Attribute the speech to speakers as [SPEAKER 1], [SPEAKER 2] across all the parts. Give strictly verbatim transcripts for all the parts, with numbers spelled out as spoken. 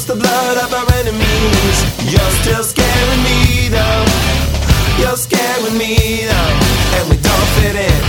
[SPEAKER 1] the blood of our enemies. You're still scaring me though. You're scaring me though. And we don't fit in.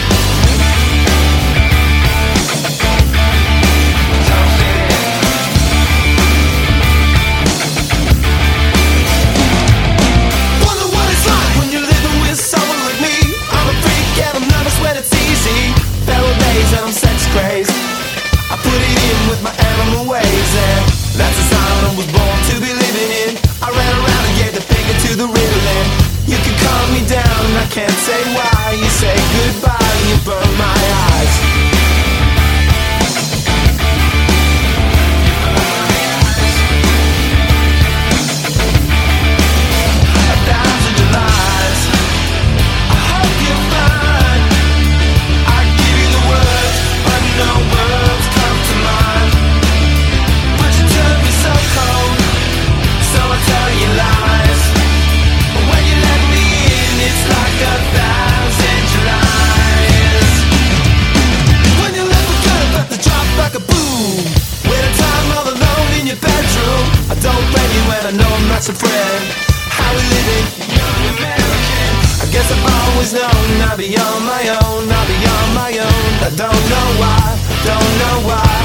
[SPEAKER 1] Wonder what it's like when you're living with someone like me. I'm a freak and I'm nervous when it's easy. Feral days and I'm sex crazed. I put it in with my animal ways, and that's the sound I was born to be living in. I ran around and gave the finger to the riddling. You can calm me down, I can't say why. You say goodbye, you burn my eyes. A thousand lies, I hope you're fine. I give you the words, but no words come to mind. But you turn me so cold, so I tell you lies. When you let me in, it's like a thousand Julys. When you let me go, about to drop like a boom. Winter time all alone in your bedroom. I don't blame you and I know I'm not your friend. How we living, young American. I guess I've always known I'll be on my own, I'll be on my own. I don't know why, don't know why.